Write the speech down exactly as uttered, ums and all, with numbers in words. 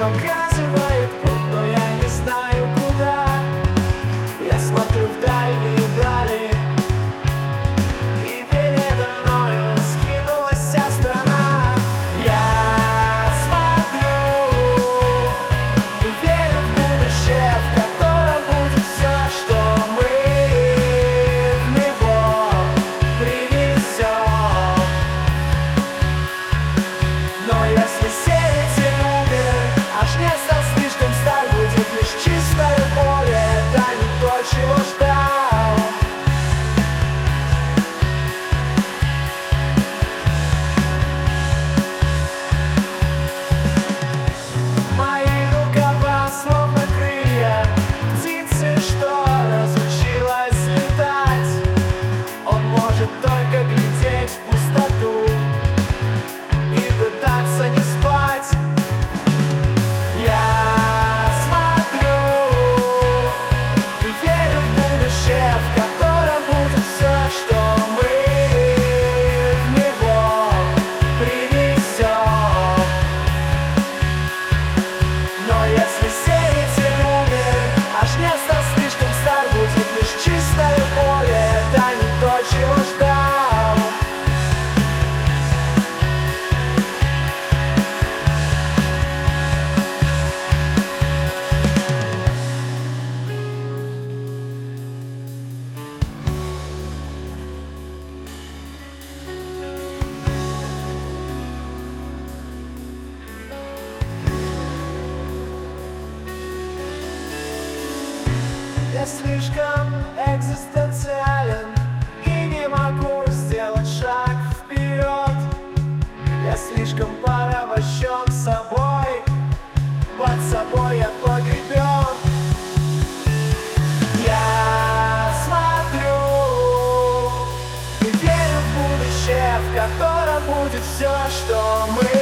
показывает путь, но я не знаю куда. Я смотрю в дальние дали, и передо мною скинулась вся страна. Я смотрю и верю в будущее, в котором будет все, что мы в него привезем. Но если сеятель умер, а жнец стал слишком стар, будет лишь чистое поле, это не то, чего ждал. Мои рукава словно крылья птицы, что разучилась летать. Он может только глядеть в пустоту и пытаться не спать. Я смотрю и верю в будущее, в котором будет все, что мы в него привезем. Но если сеятель умер, а жнец стал слишком стар, будет лишь чистое поле, это не то, чего ждал. Я слишком экзистенциален и не могу сделать шаг вперед. Я слишком порабощен собой, под собой я погребен. Я смотрю и верю в будущее, в котором будет все, что мы